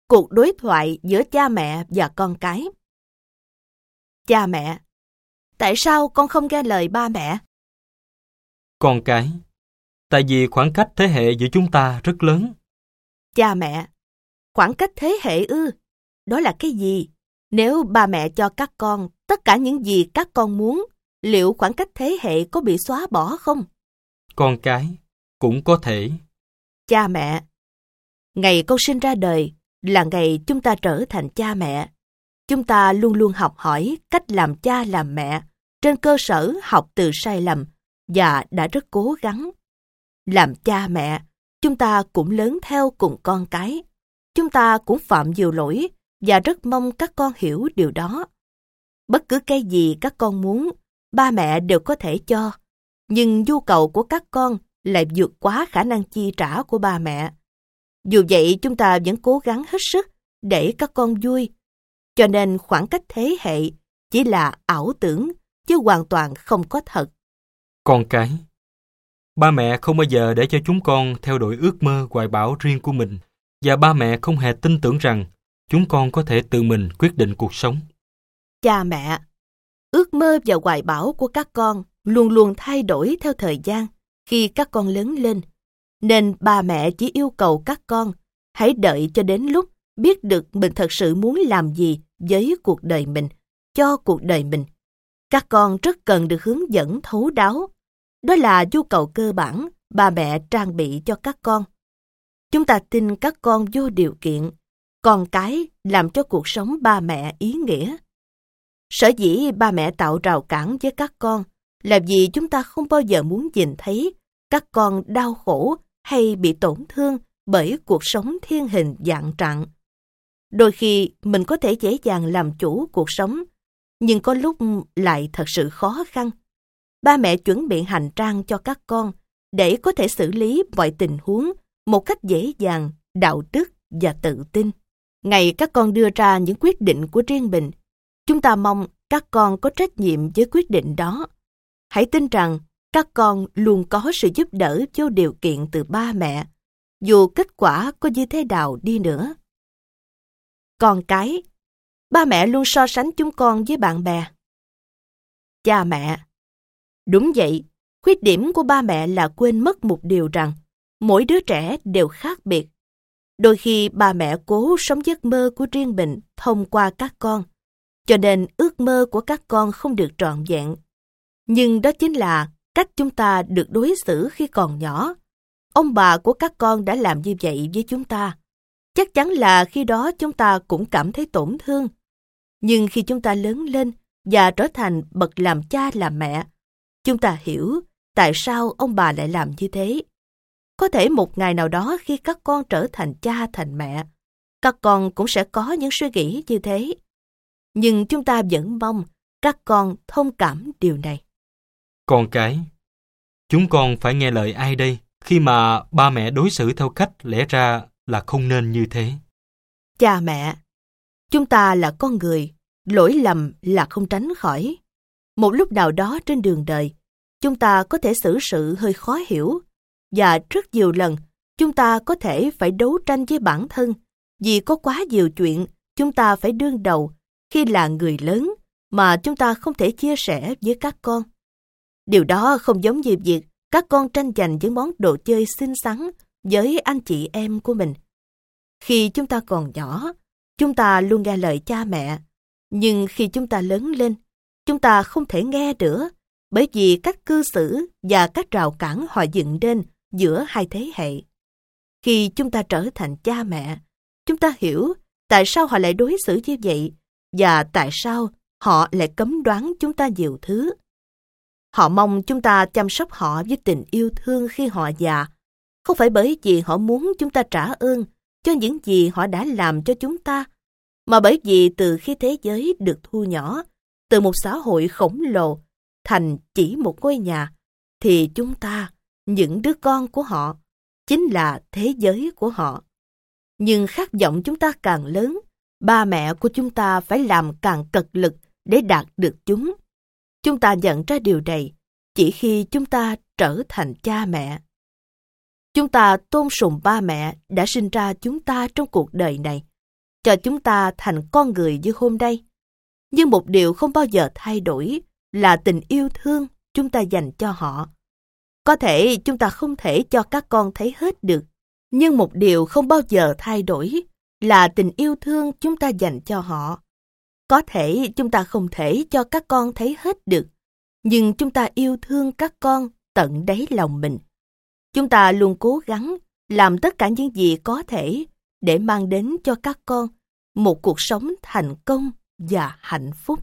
Cuộc đối thoại giữa cha mẹ và con cái. Cha mẹ: tại sao con không nghe lời ba mẹ? Con cái: tại vì khoảng cách thế hệ giữa chúng ta rất lớn. Cha mẹ: khoảng cách thế hệ ư? Đó là cái gì? Nếu ba mẹ cho các con tất cả những gì các con muốn, liệu khoảng cách thế hệ có bị xóa bỏ không? Con cái: cũng có thể. Cha mẹ: ngày con sinh ra đời là ngày chúng ta trở thành cha mẹ. Chúng ta luôn luôn học hỏi cách làm cha làm mẹ trên cơ sở học từ sai lầm và đã rất cố gắng. Làm cha mẹ, chúng ta cũng lớn theo cùng con cái. Chúng ta cũng phạm nhiều lỗi và rất mong các con hiểu điều đó. Bất cứ cái gì các con muốn, ba mẹ đều có thể cho. Nhưng nhu cầu của các con lại vượt quá khả năng chi trả của ba mẹ. Dù vậy chúng ta vẫn cố gắng hết sức để các con vui. Cho nên khoảng cách thế hệ chỉ là ảo tưởng, chứ hoàn toàn không có thật. Con cái: ba mẹ không bao giờ để cho chúng con theo đuổi ước mơ hoài bão riêng của mình, và ba mẹ không hề tin tưởng rằng chúng con có thể tự mình quyết định cuộc sống. Cha mẹ: ước mơ và hoài bão của các con luôn luôn thay đổi theo thời gian khi các con lớn lên, nên ba mẹ chỉ yêu cầu các con hãy đợi cho đến lúc biết được mình thật sự muốn làm gì với cuộc đời mình, cho cuộc đời mình. Các con rất cần được hướng dẫn thấu đáo. Đó là nhu cầu cơ bản ba mẹ trang bị cho các con. Chúng ta tin các con vô điều kiện, con cái làm cho cuộc sống ba mẹ ý nghĩa. Sở dĩ ba mẹ tạo rào cản với các con là vì chúng ta không bao giờ muốn nhìn thấy các con đau khổ hay bị tổn thương bởi cuộc sống thiên hình vạn trạng. Đôi khi mình có thể dễ dàng làm chủ cuộc sống, nhưng có lúc lại thật sự khó khăn. Ba mẹ chuẩn bị hành trang cho các con để có thể xử lý mọi tình huống một cách dễ dàng, đạo đức và tự tin. Ngày các con đưa ra những quyết định của riêng mình, chúng ta mong các con có trách nhiệm với quyết định đó. Hãy tin rằng các con luôn có sự giúp đỡ vô điều kiện từ ba mẹ, dù kết quả có như thế nào đi nữa. Con cái: ba mẹ luôn so sánh chúng con với bạn bè. Cha mẹ: đúng vậy, khuyết điểm của ba mẹ là quên mất một điều rằng mỗi đứa trẻ đều khác biệt. Đôi khi ba mẹ cố sống giấc mơ của riêng mình thông qua các con, cho nên ước mơ của các con không được trọn vẹn. Nhưng đó chính là cách chúng ta được đối xử khi còn nhỏ. Ông bà của các con đã làm như vậy với chúng ta. Chắc chắn là khi đó chúng ta cũng cảm thấy tổn thương. Nhưng khi chúng ta lớn lên và trở thành bậc làm cha làm mẹ, chúng ta hiểu tại sao ông bà lại làm như thế. Có thể một ngày nào đó khi các con trở thành cha thành mẹ, các con cũng sẽ có những suy nghĩ như thế. Nhưng chúng ta vẫn mong các con thông cảm điều này. Con cái: chúng con phải nghe lời ai đây khi mà ba mẹ đối xử theo cách lẽ ra là không nên như thế? Cha mẹ: chúng ta là con người, lỗi lầm là không tránh khỏi. Một lúc nào đó trên đường đời, chúng ta có thể xử sự hơi khó hiểu, và rất nhiều lần chúng ta có thể phải đấu tranh với bản thân vì có quá nhiều chuyện chúng ta phải đương đầu khi là người lớn mà chúng ta không thể chia sẻ với các con. Điều đó không giống như việc các con tranh giành những món đồ chơi xinh xắn với anh chị em của mình. Khi chúng ta còn nhỏ, chúng ta luôn nghe lời cha mẹ, nhưng khi chúng ta lớn lên, chúng ta không thể nghe nữa, bởi vì cách cư xử và các rào cản họ dựng nên giữa hai thế hệ. Khi chúng ta trở thành cha mẹ, chúng ta hiểu tại sao họ lại đối xử như vậy và tại sao họ lại cấm đoán chúng ta nhiều thứ. Họ mong chúng ta chăm sóc họ với tình yêu thương khi họ già, không phải bởi vì họ muốn chúng ta trả ơn cho những gì họ đã làm cho chúng ta, mà bởi vì từ khi thế giới được thu nhỏ, từ một xã hội khổng lồ thành chỉ một ngôi nhà, thì chúng ta, những đứa con của họ, chính là thế giới của họ. Nhưng khát vọng chúng ta càng lớn, ba mẹ của chúng ta phải làm càng cật lực để đạt được chúng. Chúng ta nhận ra điều này chỉ khi chúng ta trở thành cha mẹ. Chúng ta tôn sùng ba mẹ đã sinh ra chúng ta trong cuộc đời này, cho chúng ta thành con người như hôm nay. Nhưng một điều không bao giờ thay đổi là tình yêu thương chúng ta dành cho họ. Có thể chúng ta không thể cho các con thấy hết được, nhưng một điều không bao giờ thay đổi là tình yêu thương chúng ta dành cho họ. Có thể chúng ta không thể cho các con thấy hết được, nhưng chúng ta yêu thương các con tận đáy lòng mình. Chúng ta luôn cố gắng làm tất cả những gì có thể để mang đến cho các con một cuộc sống thành công và hạnh phúc.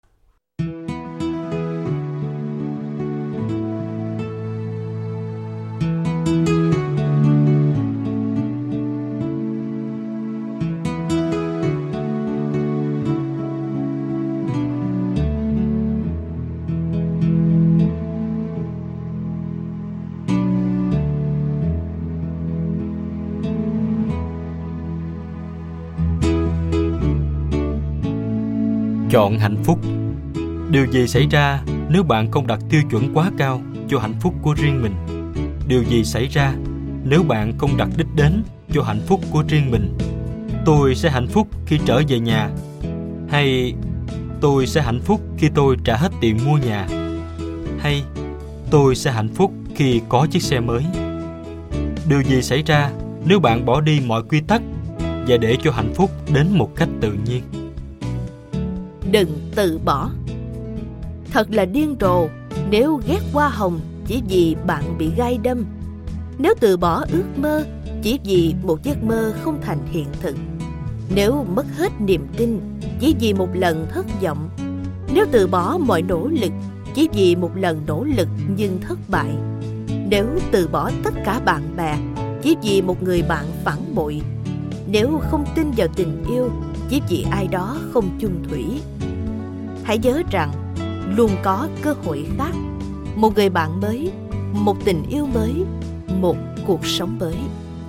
Chọn hạnh phúc. Điều gì xảy ra nếu bạn không đặt tiêu chuẩn quá cao cho hạnh phúc của riêng mình? Điều gì xảy ra nếu bạn không đặt đích đến cho hạnh phúc của riêng mình? Tôi sẽ hạnh phúc khi trở về nhà, hay tôi sẽ hạnh phúc khi tôi trả hết tiền mua nhà, hay tôi sẽ hạnh phúc khi có chiếc xe mới? Điều gì xảy ra nếu bạn bỏ đi mọi quy tắc và để cho hạnh phúc đến một cách tự nhiên? Đừng từ bỏ. Thật là điên rồ nếu ghét hoa hồng chỉ vì bạn bị gai đâm, nếu từ bỏ ước mơ chỉ vì một giấc mơ không thành hiện thực, nếu mất hết niềm tin chỉ vì một lần thất vọng, nếu từ bỏ mọi nỗ lực chỉ vì một lần nỗ lực nhưng thất bại, nếu từ bỏ tất cả bạn bè chỉ vì một người bạn phản bội, nếu không tin vào tình yêu chỉ vì ai đó không chung thủy. Hãy nhớ rằng luôn có cơ hội khác, một người bạn mới, một tình yêu mới, một cuộc sống mới.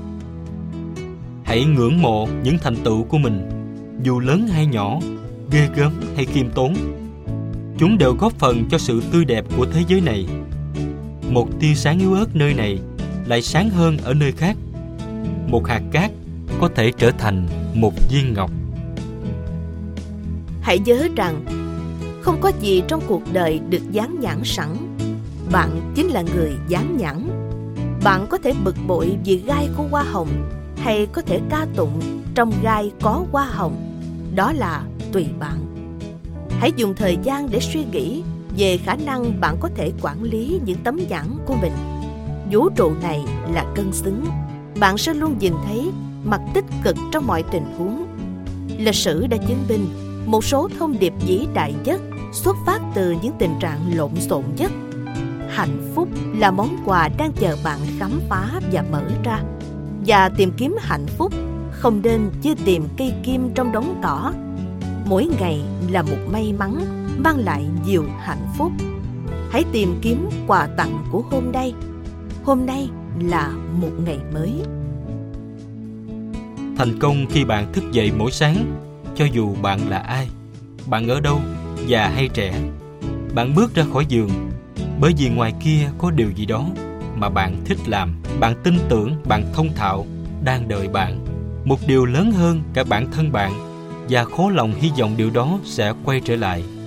Hãy ngưỡng mộ những thành tựu của mình, dù lớn hay nhỏ, ghê gớm hay khiêm tốn. Chúng đều góp phần cho sự tươi đẹp của thế giới này. Một tia sáng yếu ớt nơi này lại sáng hơn ở nơi khác. Một hạt cát có thể trở thành một viên ngọc. Hãy nhớ rằng không có gì trong cuộc đời được dán nhãn sẵn. Bạn chính là người dán nhãn. Bạn có thể bực bội vì gai của hoa hồng, hay có thể ca tụng trong gai có hoa hồng. Đó là tùy bạn. Hãy dùng thời gian để suy nghĩ về khả năng bạn có thể quản lý những tấm nhãn của mình. Vũ trụ này là cân xứng. Bạn sẽ luôn nhìn thấy mặt tích cực trong mọi tình huống. Lịch sử đã chứng minh một số thông điệp vĩ đại nhất xuất phát từ những tình trạng lộn xộn nhất. Hạnh phúc là món quà đang chờ bạn khám phá và mở ra. Và tìm kiếm hạnh phúc không nên như tìm cây kim trong đống cỏ. Mỗi ngày là một may mắn mang lại nhiều hạnh phúc. Hãy tìm kiếm quà tặng của hôm nay. Hôm nay là một ngày mới. Thành công khi bạn thức dậy mỗi sáng, cho dù bạn là ai, bạn ở đâu, già hay trẻ. Bạn bước ra khỏi giường bởi vì ngoài kia có điều gì đó mà bạn thích làm, bạn tin tưởng, bạn thông thạo đang đợi bạn. Một điều lớn hơn cả bản thân bạn, và khó lòng hy vọng điều đó sẽ quay trở lại.